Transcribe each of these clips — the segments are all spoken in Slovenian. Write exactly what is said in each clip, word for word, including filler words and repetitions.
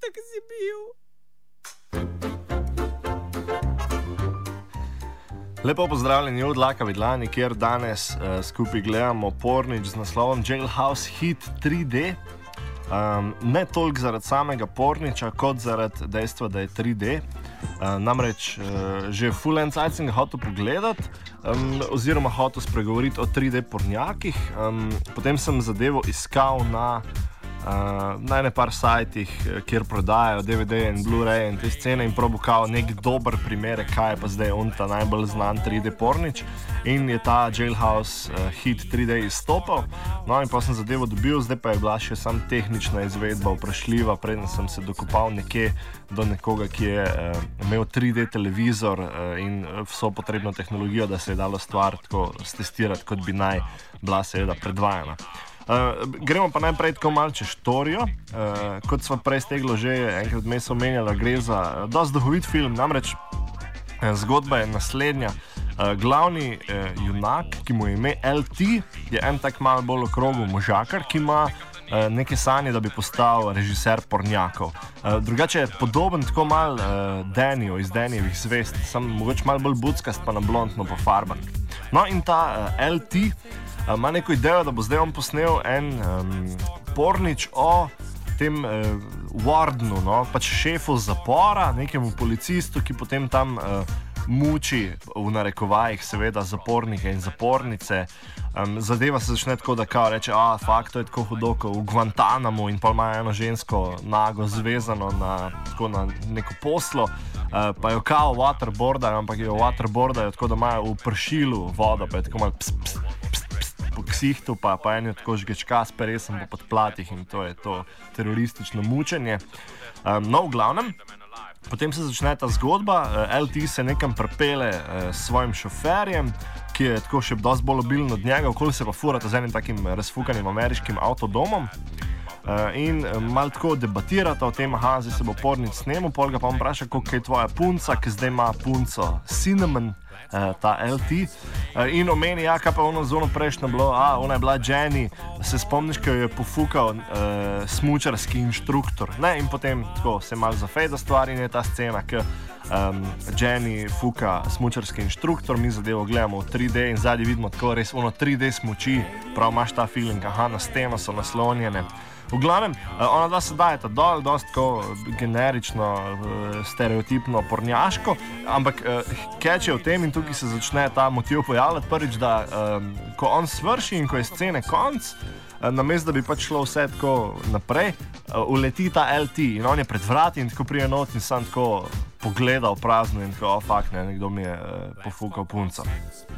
itak si bil. Lepo pozdravljeni od Laka Vidlani, kjer danes uh, skupaj gledamo pornič z naslovom Jailhouse Hit tri D. Um, ne toliko zaradi samega porniča, kot zaradi dejstva, da je tri D. Uh, namreč uh, že full end cajt sem ga hotel pogledati, um, oziroma hotel spregovoriti o tri D pornjakih. Um, potem sem zadevo iskal na Uh, na ene par sajtih, kjer prodajajo D V D in Blu-ray in te scene in probukal nek dober primer, kaj je pa zdaj on ta najbolj znan tri D pornič, in je ta Jailhouse uh, Hit tri D izstopal. No in pa sem zadevo dobil, zdaj pa je bila še sam tehnična izvedba vprašljiva, preden sem se dokopal nekje do nekoga, ki je uh, imel tri D televizor uh, in vso potrebno tehnologijo, da se je dalo stvar tako stestirati, kot bi naj bila seveda predvajana. Uh, gremo pa najprej tako malo čez štorijo. Uh, kot sva prej steglo že enkrat vmes omenjala, gre za dosti duhovit film, namreč uh, zgodba je naslednja. Uh, glavni uh, junak, ki mu je ime L T, je en tak malo bolj okrogel možakar, ki ima uh, neke sanje, da bi postal režiser pornjakov. Uh, drugače je podoben tako malo uh, Dannyju iz Dannyjevih zvest, sam mogoče malo bolj buckast pa na blondno pofarban. No in ta uh, L T ima neko idejo, da bo zdaj on posnel en um, pornič o tem uh, wardenu, no, pač šefu zapora, nekemu policistu, ki potem tam uh, muči, v narekovajih seveda, zapornike in zapornice. Um, zadeva se začne tako, da kao reče, a fakt, to je tako hudo, kot v Guantanamu, in pa ima eno žensko nago zvezano na, tako na neko poslo, uh, pa jo kao waterboardajo, ampak jo waterboardajo tako, da imajo v pršilu vodo, pa je tako malo ps, ps, ps, ps, po ksihtu, pa, pa eno tako žgečka s peresom po podplatih, in to je to teroristično mučenje. Um, no, v glavnem, potem se začne ta zgodba, L T se nekam pripelje uh, s svojim šoferjem, ki je tako še dosti bolj obilen od njega, okoli se pa furata z enim takim razfukanim ameriškim avtodomom. Uh, in uh, malo tako debatirata o tem, aha, zdaj se bo pornič snemal, pol ga pa on vpraša, koliko je tvoja punca, ki zdaj ima punco Cinnamon, uh, ta L T, uh, in omeni, ja, kaj pa ono zono prejšnjo bilo, a, ona je bila Jenny, se spomniš, ko je pofukal uh, smučarski inštruktor, ne, in potem tako se malo zafejda stvar in je ta scena, ki um, Jenny fuka smučarski inštruktor, mi zadevo gledamo v tri D in zadnji vidimo tako res ono tri D smuči, prav imaš ta feeling, aha, na steno so naslonjene. V glavnem, ona dva se dajeta dol, dosti tako generično, stereotipno, pornjaško, ampak catch je v tem in tukaj se začne ta motiv pojavljati prvič, da um, ko on svrši in ko je scene konc, namesto da bi pač šlo vse tako naprej, uleti ta L T in on je pred vrati in tako prije not in sam tako pogleda v prazno in tako, oh fuck, ne, nekdo mi je uh, pofukal punco.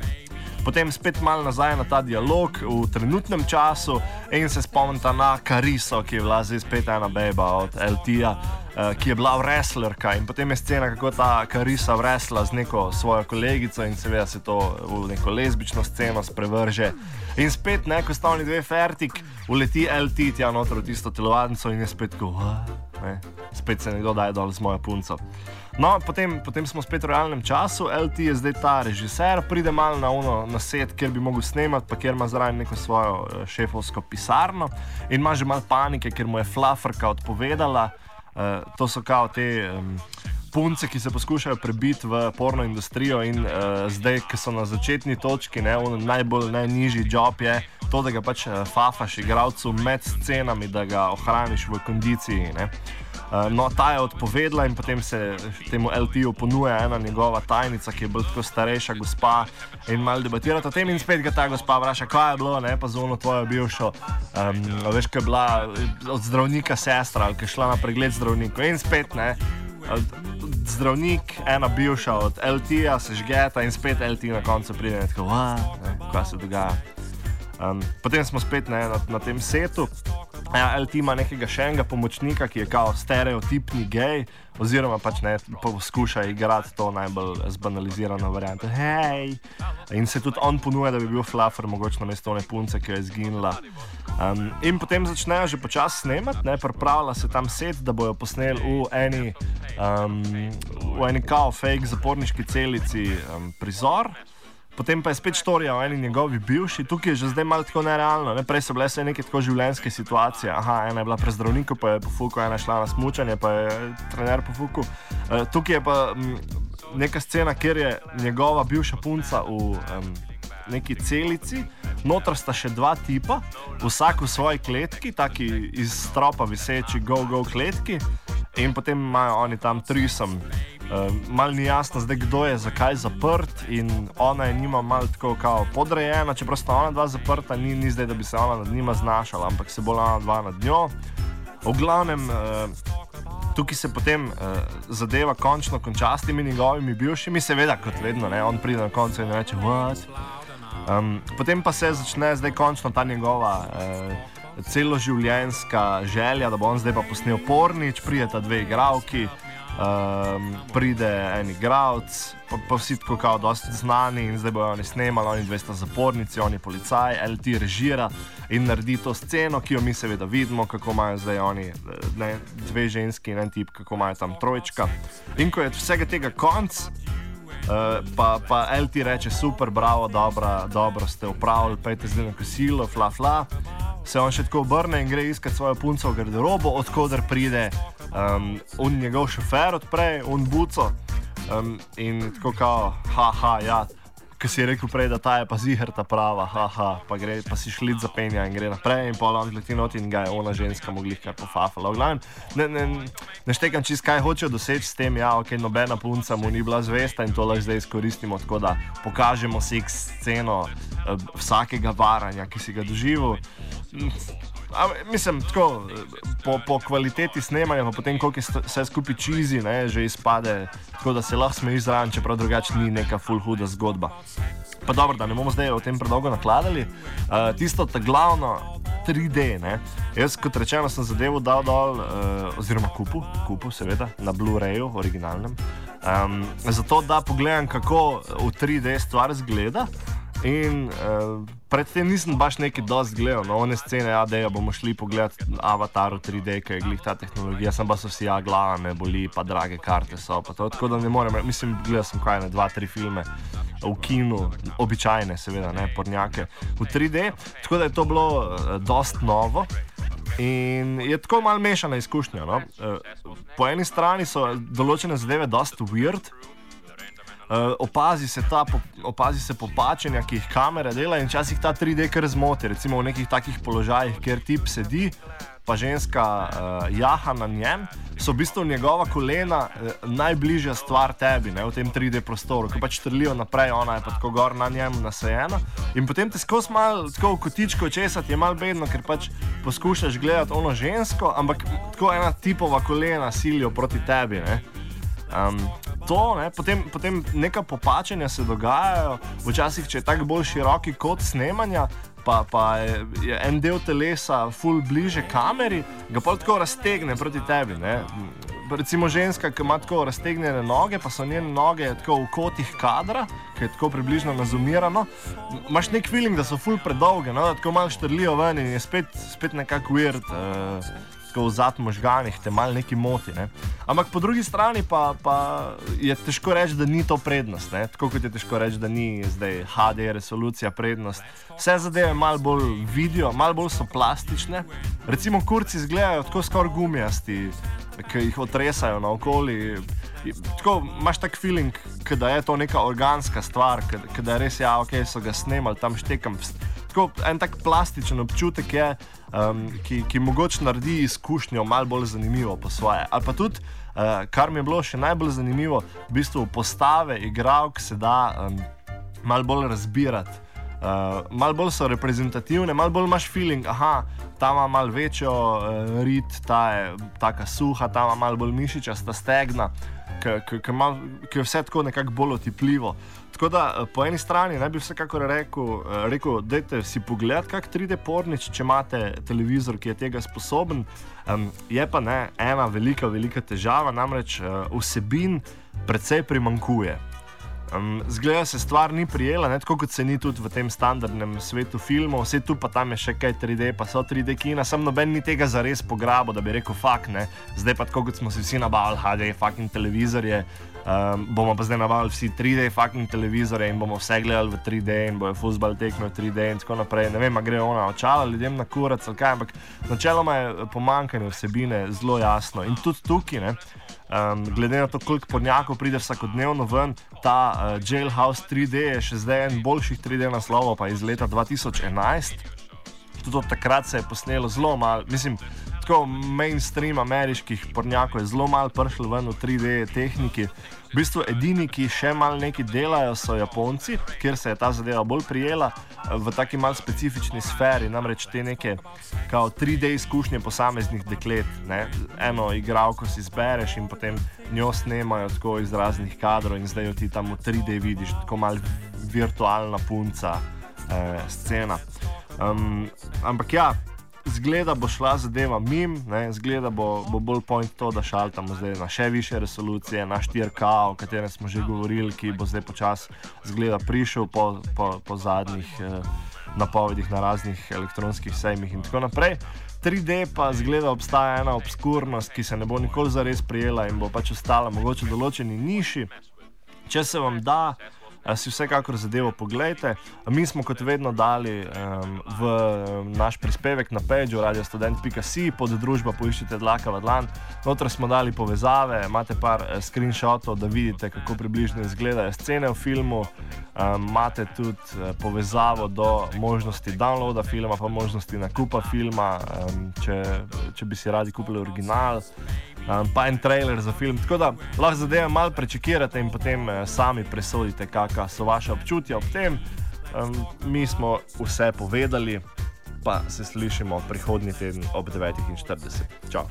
Potem spet malo nazaj na ta dialog v trenutnem času in se spomnita na Cariso, ki je bila zdaj spet ena beba od L T-ja, uh, ki je bila wrestlerka, in potem je scena, kako ta Carisa wrestla z neko svojo kolegico in seveda se to v neko lezbično sceno sprevrže. In spet, ne, ko sta oni dve fertik, uleti L T tja noter v tisto telovadnico in je spet tako, ne, spet se nekdo daje dol z mojo punco. No, potem, potem smo spet v realnem času, L T je zdaj ta režiser, pride malo na uno na set, kjer bi mogel snemati, pa kjer ima zraven neko svojo šefovsko pisarno in ima že malo panike, ker mu je flufferka odpovedala. Uh, to so kao te um, punce, ki se poskušajo prebiti v porno industrijo in uh, zdaj, ki so na začetni točki, ne, najbolj najnižji job je to, da ga pač uh, fafaš igralcu med scenami, da ga ohraniš v kondiciji, ne. Uh, no, ta je odpovedla in potem se temu L T-ju ponuja ena njegova tajnica, ki je bolj tako starejša gospa in malo debatirata o tem in spet ga ta gospa vpraša, kaj je bilo, ne, pa za ono tvojo bivšo, um, veš, ko je bila od zdravnika sestra ali ki je šla na pregled zdravniku in spet, ne, zdravnik, ena bivša od L T-ja se žgeta in spet L T na koncu pride in tako, ne, kaj se dogaja. Um, potem smo spet, ne, na, na tem setu. Ja, L T ima nekega še enega pomočnika, ki je kao stereotipni gej, oziroma pač ne poskuša igrati to najbolj zbanalizirano varianto. Hej! In se tudi on ponuja, da bi bil fluffer, mogoče namesto one punce, ki je izginila. Um, in potem začnejo že počasi snemati, ne, pripravlja se tam set, da bojo posneli v eni, um, v eni kao fake zaporniški celici um, prizor. potem pa je spet štorija o eni njegovi bivši, tukaj je že zdaj malo tako nerealno, ne? Prej so bile vse neke tako življenjske situacije, aha, ena je bila pri zdravniku, pa je pofukal, ena je šla na smučanje, pa je trener pofukal. Uh, tukaj je pa m, neka scena, kjer je njegova bivša punca v um, neki celici, noter sta še dva tipa, vsak v svoji kletki, taki iz stropa viseči go-go kletki, in potem imajo oni tam trisom. Uh, mal ni jasno zdaj, kdo je zakaj zaprt, in ona je njima mal tako kao podrejena, čeprav sta ona dva zaprta, ni, ni zdaj, da bi se ona nad njima znašala, ampak se bolj ona dva nad njo. V glavnem, uh, tukaj se potem uh, zadeva končno konča s temi njegovimi bivšimi, seveda kot vedno, ne, on pride na koncu in reče what? Um, potem pa se začne zdaj končno ta njegova uh, celoživljenjska želja, da bo on zdaj pa posnel Pornič, prideta dve igralki, um, pride en igralec, pa, pa vsi tako kao dosti znani in zdaj bojo oni snemali, oni dve sta zapornici, oni policaj, L T režira in naredi to sceno, ki jo mi seveda vidimo, kako imajo zdaj oni ne, dve ženski in en tip, kako imajo tam trojčka. In ko je vsega tega konc, Uh, pa, pa L T reče super, bravo, dobra, dobro ste upravili, pejte zdaj na kosilo, fla fla. Se on še tako obrne in gre iskat svojo punco v garderobo, odkoder pride um, un njegov šofer odprej, un buco um, in tako kao, haha, ja, ki si je rekel prej, da ta je pa ziher ta prava, haha, pa, gre, pa si šlit zapenja in gre naprej in pol on leti not in ga je ona ženska mogli kar pofafala. V glavnem, ne, ne, ne štekam čist, kaj hočejo doseči s tem, ja, ok, nobena punca mu ni bila zvesta in to lahko zdaj izkoristimo, tako da pokažemo seks sceno uh, vsakega varanja, ki si ga doživel. A, mislim, tako, po, po kvaliteti snemanja, pa potem koliko je vse skupaj cheesy, ne, že izpade, tako da se lahko smejiš zraven, čeprav drugače ni neka full huda zgodba. Pa dobro, da ne bomo zdaj o tem predolgo nakladali. Uh, tisto ta glavno tri D, ne. Jaz, kot rečeno, sem zadevo dal dol, uh, oziroma kupu, kupu seveda, na Blu-rayu, originalnem, um, zato da pogledam, kako v tri D stvar zgleda. In uh, predtem nisem baš nekaj dosti gledal, no, one scene, ja, da bomo šli pogledati Avatar v tri D, ki je glih ta tehnologija, sem pa so vsi, ja, glava me boli, pa drage karte so, pa to, tako da ne morem, mislim, gledal sem kaj ne, dva, tri filme v kinu, običajne seveda, ne, pornjake, v tri D, tako da je to bilo uh, dosti novo. In je tako malo mešana izkušnja, no. Uh, po eni strani so določene zadeve dosti weird, Uh, opazi se ta, po, opazi se popačenja, ki jih kamere dela in včasih ta tri D kar zmoti, recimo v nekih takih položajih, kjer tip sedi, pa ženska uh, jaha na njem, so v bistvu njegova kolena uh, najbližja stvar tebi, ne, v tem tri D prostoru, ko pač trlijo naprej, ona je pa tako gor na njem nasajena in potem te skozi malo tako v kotičko česati je malo bedno, ker pač poskušaš gledati ono žensko, ampak tako ena tipova kolena silijo proti tebi, ne. Um, to, ne, potem, potem neka popačenja se dogajajo, včasih, če je tako bolj široki kot snemanja, pa, pa je, je en del telesa ful bliže kameri, ga pol tako raztegne proti tebi, ne. Recimo ženska, ki ima tako raztegnjene noge, pa so njene noge tako v kotih kadra, ki je tako približno nazumirano, imaš nek feeling, da so ful predolge, no, da tako malo štrlijo ven in je spet, spet nekako weird, uh, tako v zad možganih te malo neki moti, ne. Ampak po drugi strani pa, pa je težko reči, da ni to prednost, ne. Tako kot je težko reči, da ni zdaj H D resolucija prednost. Vse zadeve malo bolj vidijo, malo bolj so plastične. Recimo kurci izgledajo tako skoraj gumijasti, ki jih otresajo naokoli. Tako imaš tak feeling, da je to neka organska stvar, da je res, ja, ok, so ga snemali, tam štekam. Tako en tak plastičen občutek je, um, ki, ki mogoče naredi izkušnjo malo bolj zanimivo po svoje. Ali pa tudi, uh, kar mi je bilo še najbolj zanimivo, v bistvu postave igralk se da um, malo bolj razbirati. Uh, malo bolj so reprezentativne, malo bolj imaš feeling, aha, ta ima malo večjo uh, rit, ta je taka suha, ta ima malo bolj mišičasta stegna, ki je vse tako nekako bolj otipljivo. Tako da po eni strani ne bi vsekakor rekel, rekel dajte si pogledati kak tri D pornič, če imate televizor, ki je tega sposoben. Um, je pa ne ena velika, velika težava, namreč uh, vsebin precej primanjkuje. Um, zgleda se stvar ni prijela, ne, tako kot se ni tudi v tem standardnem svetu filmov, vse tu pa tam je še kaj tri D, pa so tri D kina, sam noben ni tega zares pograbo, da bi rekel fakt, ne, zdaj pa tako kot smo si vsi nabavili H D fucking televizorje, um, bomo pa zdaj nabavili vsi tri D fucking televizorje in bomo vse gledali v tri D in bojo fuzbal tekme v tri D in tako naprej, ne vem, a gre ona očala ljudem na kurac ali kaj, ampak načeloma je pomanjkanje vsebine zelo jasno in tudi tukaj, ne, Um, glede na to, koliko pornjakov pride vsakodnevno ven, ta uh, Jailhouse tri D je še zdaj en boljših tri D naslovov, pa iz leta dva tisoč enajst. Tudi od takrat se je posnelo zelo malo, mislim, tako mainstream ameriških pornjakov je zelo malo prišlo ven v tri D tehniki. V bistvu edini, ki še malo nekaj delajo, so Japonci, kjer se je ta zadeva bolj prijela v taki malo specifični sferi, namreč te neke kao tri D izkušnje posameznih deklet, ne? Eno igralko si izbereš in potem njo snemajo tako iz raznih kadrov in zdaj jo ti tam v tri D vidiš, tako malo virtualna punca eh, scena. Um, ampak ja, zgleda bo šla zadeva mim, ne, zgleda bo, bo bolj point to, da šaltamo zdaj na še više resolucije, na štiri K, o katerem smo že govorili, ki bo zdaj počas zgleda prišel po, po, po zadnjih eh, napovedih na raznih elektronskih sejmih in tako naprej. tri D pa zgleda obstaja ena obskurnost, ki se ne bo nikoli zares prijela in bo pač ostala mogoče v določeni niši. Če se vam da, si vsekakor zadevo poglejte. Mi smo kot vedno dali um, v naš prispevek na pageu radio student pika si, pod družba poiščite Dlakava dlan. Notra smo dali povezave, imate par uh, screenshotov, da vidite, kako približno izgledajo scene v filmu. Um, imate tudi uh, povezavo do možnosti downloada filma, pa možnosti nakupa filma, um, če, če bi si radi kupili original. Um, pa en trailer za film, tako da lahko zadeve malo prečekirate in potem eh, sami presodite, kakšna so vaša občutja ob tem. Um, mi smo vse povedali, pa se slišimo prihodnji teden ob devetih in štirideset. Čau!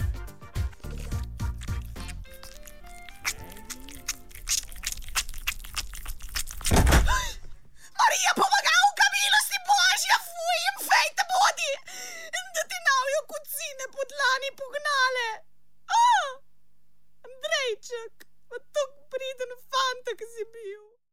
Marija, pomagavka, milosti Božja, fuj, jim fejta bodi, da ti navijo kucine po dlani pognale. Andrejček, pa tok priden fanta, ki si bil.